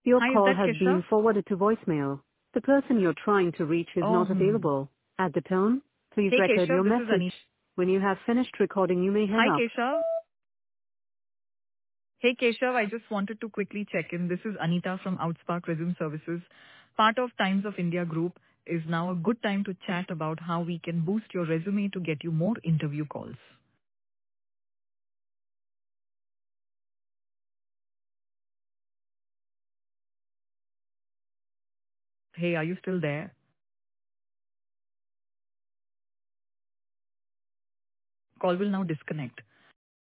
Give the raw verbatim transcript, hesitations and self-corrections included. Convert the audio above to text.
Your Hi, is call that has Keshav? been forwarded to voicemail. The person you're trying to reach is Oh, not hmm. available. At the tone, please Hey, record your Keshav, this is message. Anita. When you have finished recording, you may hang Hi, up. Keshav. Hey, Keshav, I just wanted to quickly check in. This is Anita from Outspark Resume Services. Part of Times of India Group is now a good time to chat about how we can boost your resume to get you more interview calls. Hey, are you still there? Call will now disconnect.